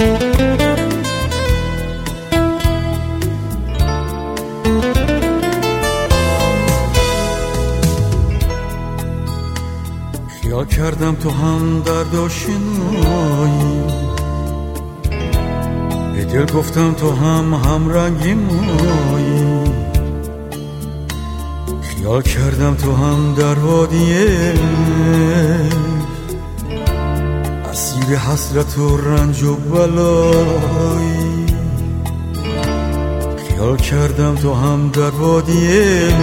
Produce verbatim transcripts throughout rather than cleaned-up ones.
خیال کردم تو هم درد آشنایی، به دل گفتم تو هم هم رنگی مایی. خیال کردم تو هم در وادیه اسیر حسرت و رنج و بلایی. خیال کردم تو هم در وادیه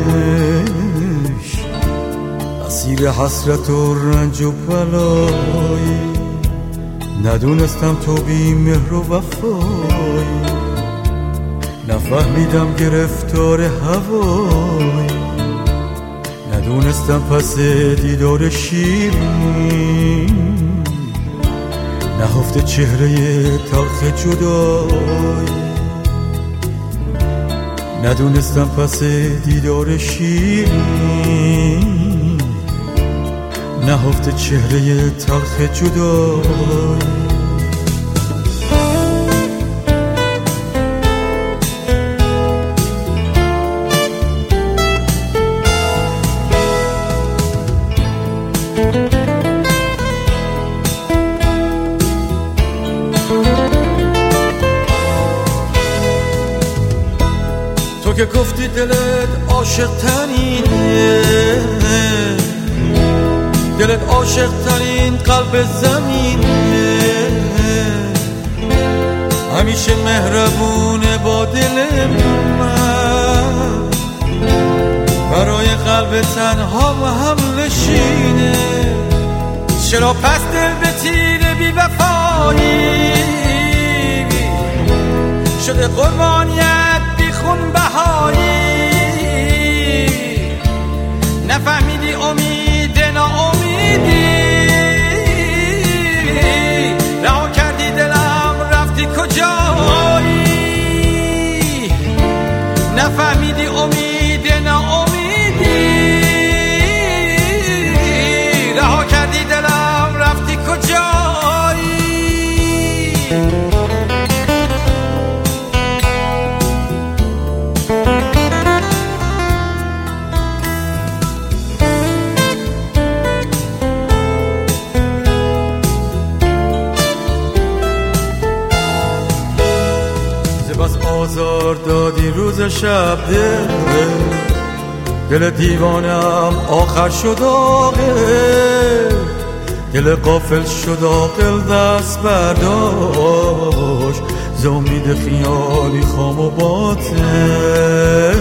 اسیر حسرت و رنج و بلایی. ندونستم تو بی مهر و وفایی، نفهمیدم گرفتار هوایی. ندونستم پس دیدار شیرین نهفته چهره تلخ جدایی. ندونستم پس دیدار شیرین نهفته چهره تلخ جدایی. تو که گفتی دلت عاشق ترینه، دلت عاشق ترین قلب زمینه، همیشه مهربونه با دل من، برای قلب تنها و هم نشینه. چرا پس دل به تیر بی وفایی شده قربانیت بی خون بهایی؟ نفهمیدی امید ناامیدی، رها کردی دلم رفتی کجایی؟ نفهمیدی امید ناامیدی، رها کردی دلم رفتی کجایی؟ بس آزار دادی روز شب دل، دل دیوانم آخر شد عاقل، دل غافل شد عاقل دست برداشت ز امید خیالی خام و باطل،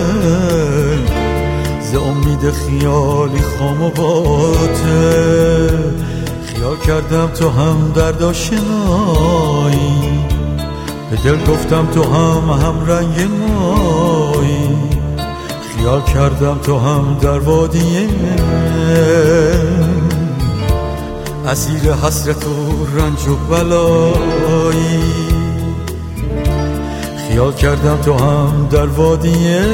ز امید خیالی خام و باطل. خیال کردم تو هم درد آشنایی، به دل گفتم تو هم هم رنگ مایی. خیال کردم تو هم در وادیه اسیر حسرت و رنج و بلایی. خیال کردم تو هم در وادیه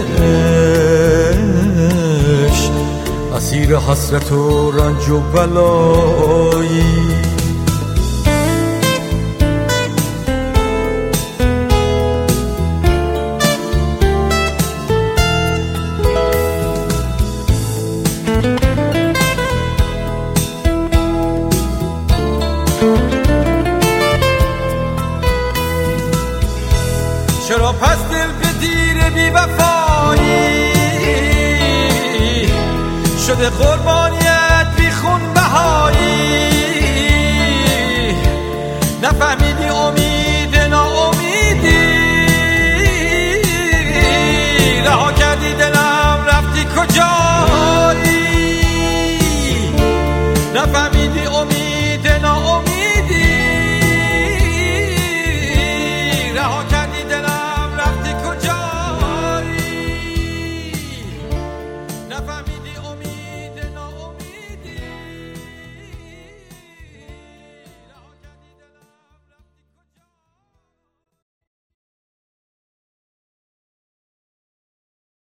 اسیر حسرت و رنج و بلایی. چرا پس دل به تیر بی وفایی شده قربانیت بی خون بهایی؟ نفهمیدی امید ناامیدی، رها کردی دلم رفتی کجایی؟ نفهمیدی امید